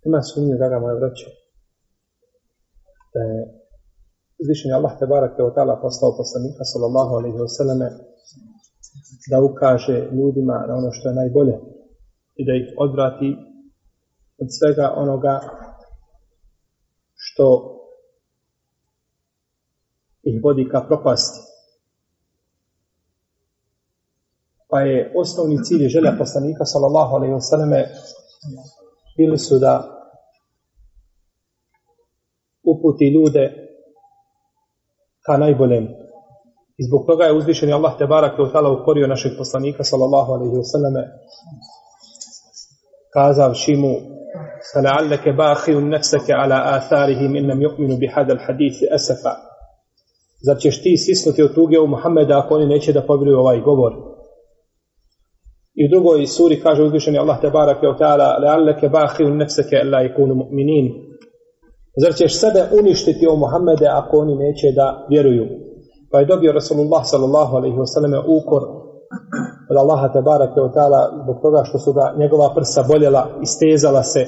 Ima sumnju, draga moja braćo, da je uzvišeni Allah tebareke ve taala poslao poslanika sallallahu alejhi ve selleme da ukaže ljudima na ono što je najbolje i da ih odvrati od svega onoga što ih vodi ka propasti. Pa je osnovni cilj i želja poslanika sallallahu alejhi ve selleme bili su da uputi ljude ka najboljem. I zbog toga je uzvišeni Allah tebareke ve taala ukorio našeg poslanika sallallahu alejhi ve selleme kazavši mu فَلَعَلَّكَ بَاخِعٌ نَفْسَكَ عَلَى آثَارِهِمْ إِنْ لَمْ يُؤْمِنُوا بِهَذَا الْحَدِيثِ أَسَفًا. Zar ćeš ti stisnuti od tuge u Muhammeda ako oni neće da povjeruju ovaj govor? I u drugoj suri kaže uzvišeni Allah tebareke ve taala لَعَلَّكَ بَاخِعٌ نَفْسَكَ أَلَّا يَكُونُوا مُؤْمِنِينَ. Zar ćeš sebe uništiti o Muhammede ako oni neće da vjeruju? Pa je dobio Rasulullah sallallahu alejhi ve selleme ukor od Allaha tebareke ve taala zbog toga što su ga njegova prsa boljela, istezala se.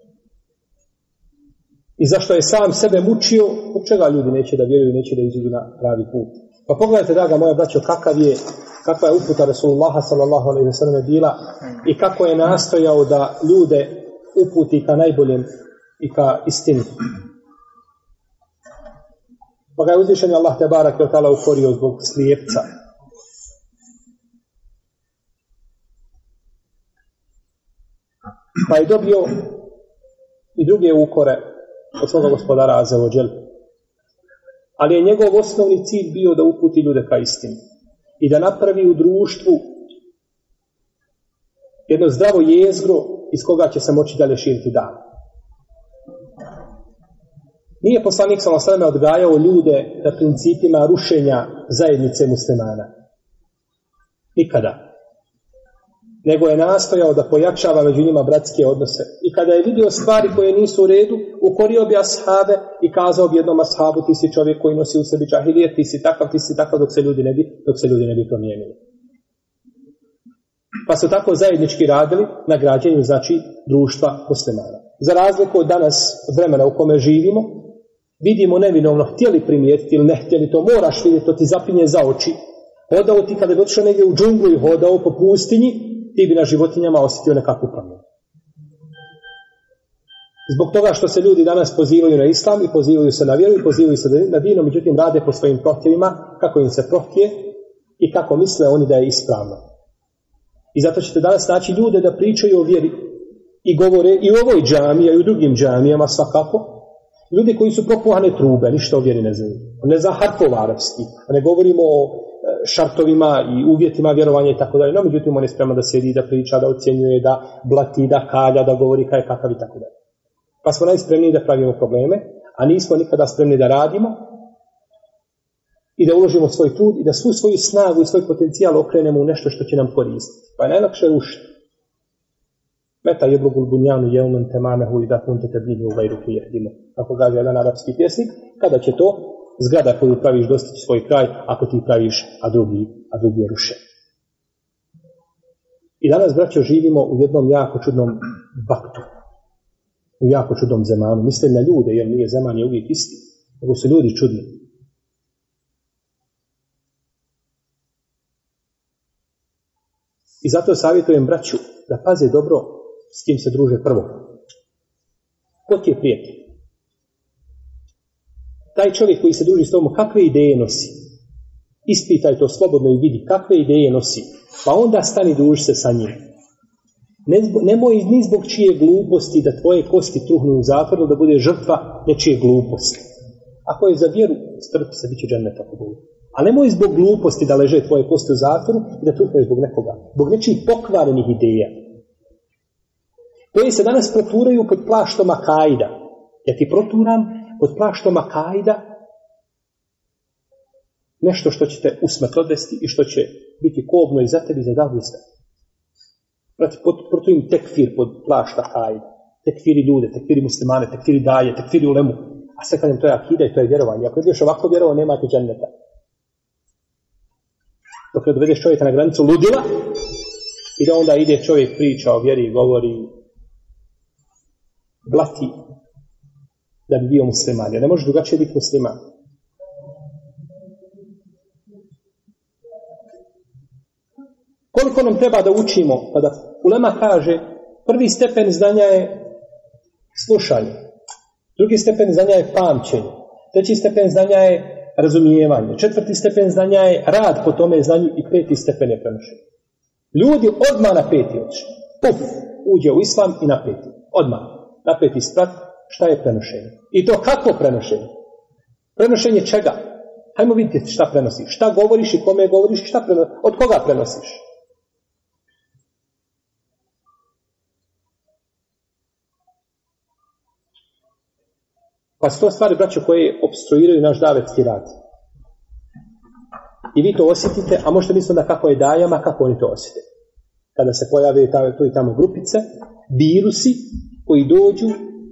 I zašto je sam sebe mučio, zbog čega ljudi neće da vjeruju, neće da izađu na pravi put. Pa pogledajte, draga moja braćo, kakva je uputa Rasulullaha sallallahu alejhi ve selleme bila i kako je nastojao da ljude uputi ka najboljem i ka istini. Pa ga je uzvišeni Allah tebareke ve taala ukorio zbog slijepca. Pa je dobio i druge ukore od svoga gospodara azza wa džel. Ali je njegov osnovni cilj bio da uputi ljude ka istini i da napravi u društvu jedno zdravo jezgro iz koga će se moći dalje širiti dan. Nije poslanik sallallahu alejhi ve sellem odgajao ljude na principima rušenja zajednice muslimana. Nikada. Nego je nastojao da pojačava među njima bratske odnose. I kada je vidio stvari koje nisu u redu, ukorio bi ashabe i kazao bi jednom ashabu: ti si čovjek koji nosi u sebi džahilijet, ti si takav, dok se ljudi ne bi promijenili. Pa su tako zajednički radili na građenju, znači, društva muslimana. Za razliku od danas, od vremena u kome živimo, vidimo nevinovno, htjeli primijetiti ili ne htjeli, to moraš vidjeti, to ti zapinje za oči. Hodao ti kada bi otišao negdje u džunglu i hodao po pustinji, ti bi na životinjama osjetio nekakvu promjenu. Zbog toga što se ljudi danas pozivaju na islam i pozivaju se na vjeru i pozivaju se na dinu, međutim rade po svojim prohtjevima, kako im se prohtje i kako misle oni da je ispravno. I zato ćete danas naći ljude da pričaju o vjeri i govore i u ovoj džamiji, i u drugim džamijama svakako. Ljudi koji su propuhane trube, ništa o vjeri ne znaju. Ne zna harfov arapski, a ne govorimo o šartovima i uvjetima vjerovanja i tako dalje. No, međutim, on je spreman da sjedi, da priča, da ocjenjuje, da blati, da kalja, da govori kaj kakav i tako dalje. Pa smo najspremniji da pravimo probleme, a nismo nikada spremni da radimo i da uložimo svoj trud i da svu svoju snagu i svoj potencijal okrenemo u nešto što će nam koristiti. Pa je najlakše rušiti. Meta jeblugul bunjanu jeumen temamehu i da punte tebnini u gajru prijehdimo. Kako kaže jedan arapski pjesnik, kada će to zgrada koju praviš dostići svoj kraj, ako ti praviš, a drugi je ruše. I danas, braćo, živimo u jednom jako čudnom vaktu. U jako čudnom zemanu. Mislim na ljude, jer nije zeman je uvijek isti. Nego su ljudi čudni. I zato savjetujem braću da paze dobro s kim se druže prvo. Ko ti je prijatelj? Taj čovjek koji se druži s tobom, kakve ideje nosi? Ispitaj to slobodno i vidi kakve ideje nosi. Pa onda stani druži se sa njim. Nemoj ni zbog čije gluposti da tvoje kosti truhnu u zatvoru, da bude žrtva nečije gluposti. Ako je za vjeru, strpi se, bit će džennet ako bude. A nemoj zbog gluposti da leže tvoje kosti u zatvoru i da truhne zbog nekoga. Zbog nečijih pokvarenih ideja. Koji se danas proturaju pod plaštom akaida. Ja ti proturam pod plaštom akaida nešto što će te u smrt odvesti i što će biti kobno i za tebi za davlju sve. Protujem tekfir pod plašt akaida. Tekfiri ljude, tekfiri muslimane, tekfiri daje, tekfiri ulemu. A sve kažem, to je akida i to je vjerovanje. Ako ideš ovako vjerovanje, nemate dženneta. Dok ne dovedeš čovjeka na granicu ludila i da onda ide čovjek priča o vjeri i govori. blati da bi bio musliman. Jer ne može drugačije biti musliman. Koliko nam treba da učimo? Kada ulema kaže, prvi stepen znanja je slušanje, drugi stepen znanja je pamćenje, treći stepen znanja je razumijevanje, četvrti stepen znanja je rad po tome znanju i peti stepen je prenošenje. Ljudi odmah na peti otišli. Uđe u islam i na peti. Odmah. Na peti sprat šta je prenošenje. I to kako prenošenje? Prenošenje čega? Hajmo vidjeti šta prenosiš. Šta govoriš i kome govoriš i šta prenosiš. Od koga prenosiš? Pa su to stvari, braćo, koje opstruiraju naš davetski rad. I vi to osjetite, a možete misliti da kako je dajama, kako oni to osjete. Kada se pojave tu i tamo grupice, virusi koji dođu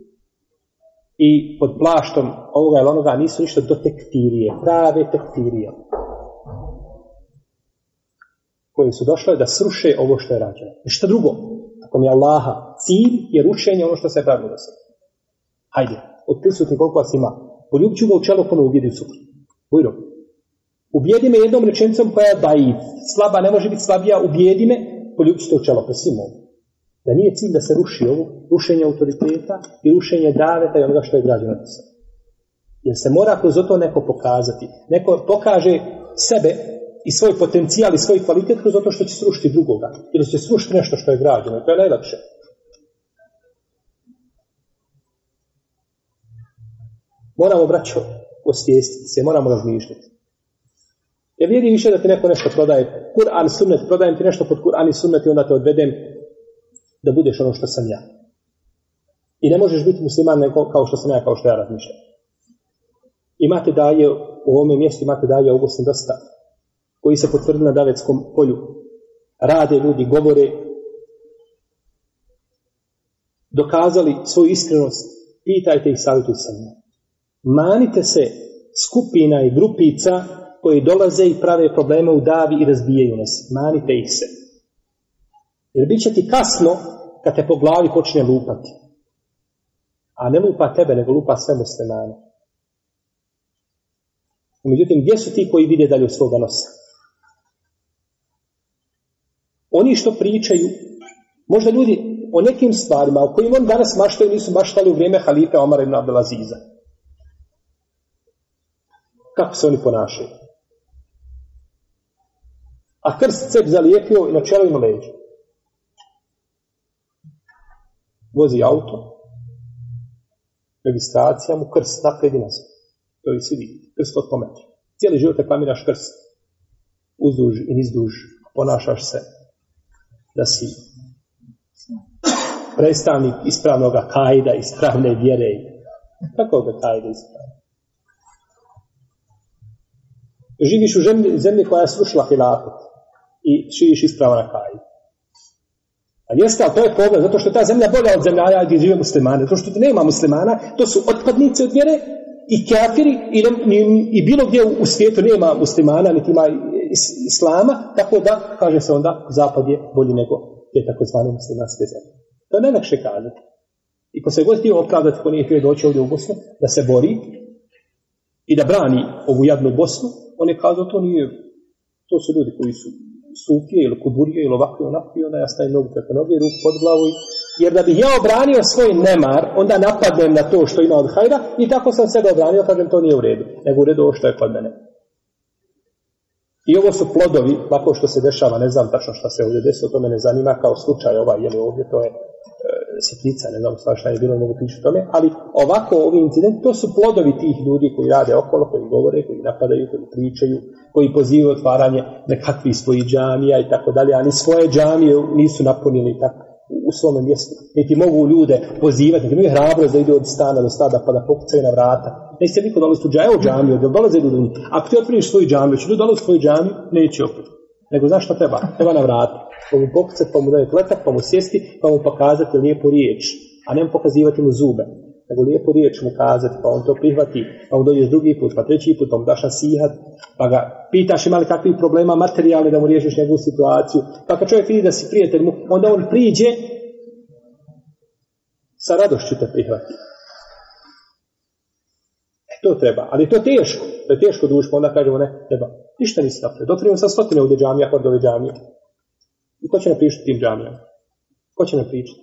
i pod plaštom ovoga ili onoga nisu ništa do tektirije, prave tektirije. Koje su došle da sruše ovo što je rađeno. Ništa drugo. Ako mi je Allaha cilj je rušenje ono što se pravi do sebe. Hajde. Od prisutnih koliko vas ima. Poljubit ću ga u čelo kome ubijedi u suprotno. Bujro. Ubijedi me jednom rečenicom koja je daif. Slaba ne može biti slabija. Ubijedi me, poljubit ću te u čelo. Prosimo. Da nije cilj da se ruši ovo. Rušenje autoriteta i rušenje daveta i onoga što je građeno do sebe. Jer se mora kroz to neko pokazati. Neko pokaže sebe i svoj potencijal i svoj kvalitet kroz to što će srušiti drugoga. Ili će srušiti nešto što je građeno. To je najlakše. Moramo, braćo, osvijestiti se, moramo razmišljati. Ja vidim više da ti neko nešto prodaje. Kur'an, sunnet, prodajem ti nešto pod Kur'an i sunnet i onda te odvedem da budeš ono što sam ja. I ne možeš biti musliman nego kao što sam ja, kao što ja razmišljam. Imate daje, u ovome mjestu imate daje u Bosni dosta, koji se potvrdili na davetskom polju. Rade ljudi, govore, dokazali svoju iskrenost, pitajte ih, savjetujte se njima. Manite se skupina i grupica koji dolaze i prave probleme u davi i razbijaju nas. Manite ih se. Jer bit će ti kasno kad te po glavi počne lupati. A ne lupa tebe, nego lupa sve muslimane. Međutim, gdje su ti koji vide dalje od svoga nosa? Oni što pričaju, možda ljudi o nekim stvarima o kojim oni danas maštaju, nisu maštali u vrijeme halife Omara ibn Abdelaziza. Kako se oni ponašaju? A krst cep zalijepio i na čelo ima leđa. Vozi auto, registracija mu krst napred i nazad. To i svi vidite. Krst od pometi. Cijeli život reklamiraš krst. Uzduž i nizduž. Ponašaš se da si predstavnik ispravnog kajda, ispravne vjere. Kako ga kajda ispravno? Živiš u zemlji koja je srušila hilafet i širiš ispravan kajda. A jeste, ali to je problem, zato što je ta zemlja bolja od zemlja gdje žive muslimane. Zato što nema muslimana, to su otpadnice od vjere i kafiri i bilo gdje u svijetu nema muslimana, niti ima islama, tako da, kaže se onda, zapad je bolji nego je takozvane muslimanske zemlje. To je najlakše kazati. I ko se god htio opravdati, ko nije htio doći ovdje u Bosnu, da se bori i da brani ovu jadnu Bosnu, on je kazao, to su ljudi koji su sufije ili kuburije ili ovako i onako i onda ja stavim nogu preko noge, ruku pod glavu. Jer da bih ja obranio svoj nemar, onda napadnem na to što ima od hajra i tako sam sebe obranio, kažem to nije u redu, nego u redu ovo što je kod mene. I ovo su plodovi, ovako što se dešava, ne znam tačno šta se ovdje desilo, to me ne zanima kao slučaj ovdje, to je sitnica, ne znam šta je bilo, mogu pričati o tome, ali ovako ovi incidenti, to su plodovi tih ljudi koji rade okolo, koji govore, koji napadaju, koji pričaju, koji pozivaju otvaranje nekakvih svojih džamija i tako dalje, ali svoje džamije nisu napunili tako u svome mjestu. Niti mogu ljude pozivati, niti imaju hrabrost da idu od stana do stada pa da pokucaju na vrata. Neće niko dolaziti u džamiju, da dolaze ljudi. Ako ti otvoriš svoju džamiju, će ljudi dolaziti u svoju džamiju, neće opet. Nego znaš šta treba? Treba na vrata. Pa mu pokucati, pa mu dati letak, pa mu sjesti, pa mu pokazati lijepu riječ. A ne mu pokazivati mu zube. Nego lijepu riječ mu kazati, pa on to prihvati, pa mu dođeš drugi put, pa treći put, pa mu daš nasihat, pa ga pitaš ima li kakvih problema materijalni da mu riješiš njegovu situaciju. Pa kad čovjek vidi da si prijatelj mu, onda on priđe sa radošću te prihvati. To treba, ali to je teško. To je teško duško, onda kažemo ne, treba. Ništa nisi napravio. Dotvorimo sa 100 ovdje džamija, kod ove džamije. I ko će nam pričati tim džamijama? Ko će nam pričati?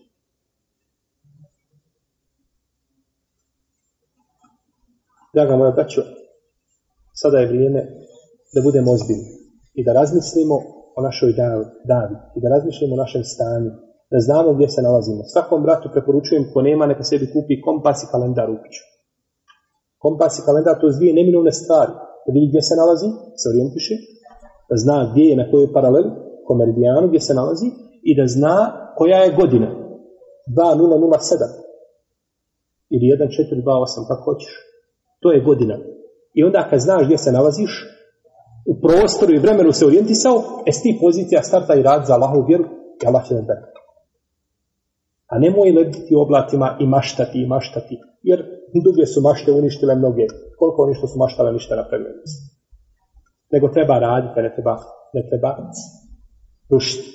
Draga moja braćo, sada je vrijeme da budemo ozbiljni i da razmislimo o našoj davi i da razmišljamo o našem stanju, da znamo gdje se nalazimo. Svakom bratu preporučujem ko nema, neka sebi kupi kompas i kalendar u kuću. Kompas i kalendar, to je dvije neminovne stvari. Da vidi gdje se nalazi, se orijentiše, da zna gdje je, na kojoj paraleli, ko meridijanu gdje se nalazi i da zna koja je godina. 2007 ili 1428, kako hoćeš. To je godina. I onda kad znaš gdje se nalaziš, u prostoru i vremenu se orijentisao, s ti pozicija starta i rad za Allahovu vjeru i Allah će nam dati. A nemoj lebditi u oblatima i maštati, jer duge su mašte uništile mnoge. Koliko oni što su maštale ništa napravili. Nego treba raditi, ne treba rušiti.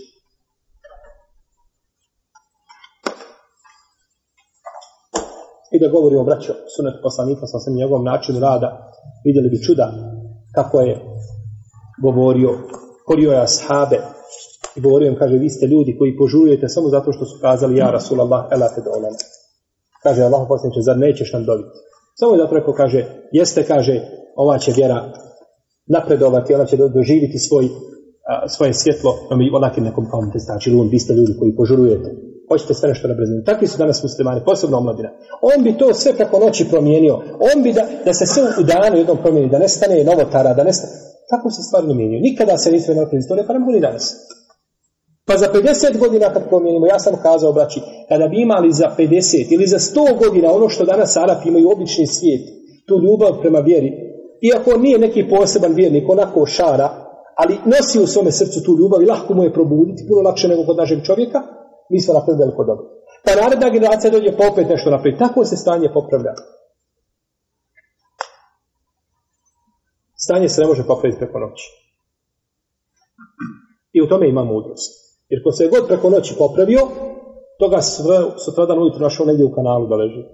I da govorimo, braćo, sunet poslanika sa svim njegovom načinu rada, vidjeli bi čuda kako je govorio, korio je ashabe i govorio im, kaže, vi ste ljudi koji požurujete samo zato što su kazali ja Rasulallah, elate dolan. Kaže Allah poslaniče, zar nećeš nam dobiti? Samo zato rekao, kaže, jeste, kaže, ova će vjera napredovati, ona će doživiti svoje svjetlo, onakim nekom kamte, znači, vi ste ljudi koji požurujete. Hoćete sve nešto nabrezati. Takvi su danas muslimani, posebno omladina. On bi to sve preko noći promijenio. On bi da se sve u danu jednom promijeni, da nestane novotara, da nestane. Tako se stvari ne mijenjaju. Nikada se nisu napravili istorije, pa ne mogu ni danas. Pa za 50 godina kad promijenimo, ja sam kazao, braći, kada bi imali za 50 ili za 100 godina ono što danas Arapi imaju obični svijet, tu ljubav prema vjeri, iako nije neki poseban vjernik, onako šara, ali nosi u svome srcu tu ljubav i lahko mu je probuditi, puno lakše nego kod našeg čovjeka, mi smo napravili veliko dobro. Pa naredna generacija dođe pa opet nešto napraviti. Tako se stanje popravlja. Stanje se ne može popraviti preko noći. I u tome ima mudrost. Jer ko se je god preko noći popravio, toga sutradan ujutro našao negdje u kanalu da leži.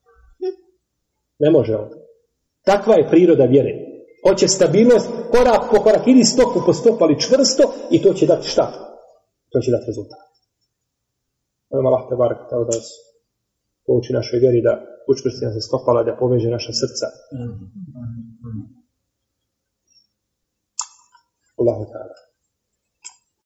Ne može on. Takva je priroda vjere. Hoće stabilnost, korak po korak, ili stopu po stopu, ali čvrsto, i to će dati šta? To će dati rezultat. Molim Allah te barek da nas pouči našoj vjeri, da učvrsti nas za stopala, da poveže naša srca. Allahu ta'ala.